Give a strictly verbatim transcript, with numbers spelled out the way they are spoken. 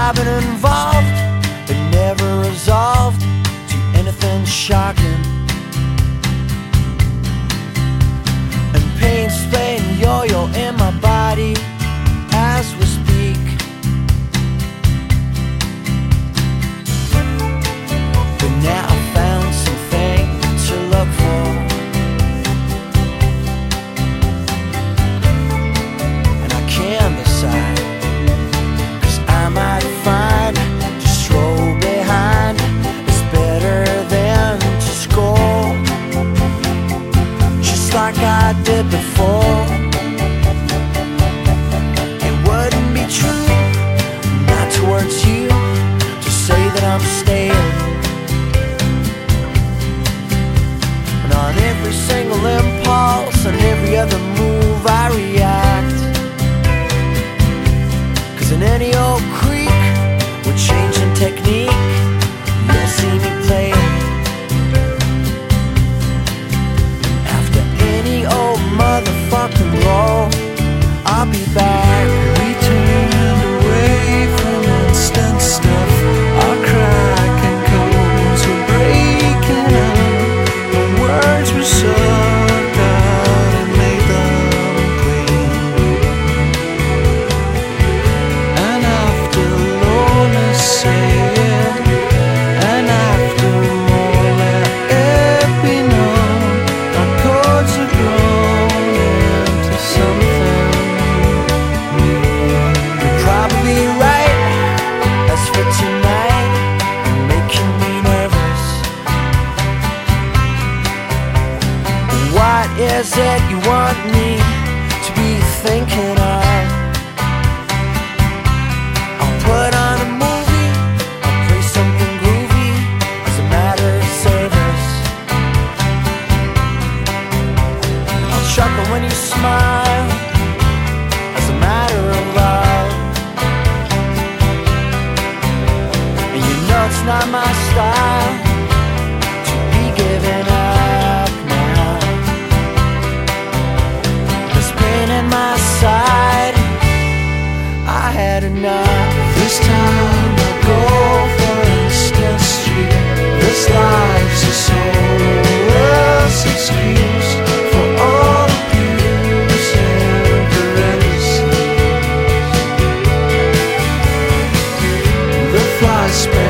I've been involved, but never resolved to anything shocking. And pain's playing yo-yo in my body as we speak. But now I found something to look for, and I can't decide, 'cause I might find to stroll behind is better than to score, just like I did before. It wouldn't be true, not towards you, to say that I'm staying. And on every single impulse, on every other move I react, 'cause in any old creek with changing technique, you'll see me playing. After any old motherfucking roll, I'll be back. We turned away from instant stuff. Our cracking codes were breaking up. The words were sucked out and made them clean. And after lowness saying, and after more let it be known, our chords are grown into something new. You're probably right. As for tonight, you're making me nervous. What is it you want me to be thinking of? I'll put on a movie, I'll play something groovy as a matter of service. I'll chuckle when you smile as a matter of love. And you know it's not my style to be giving up now. This pain in my side, I had enough. This time I go for instant street. This life's a soulless excuse for all abuse and caresses. The fly spell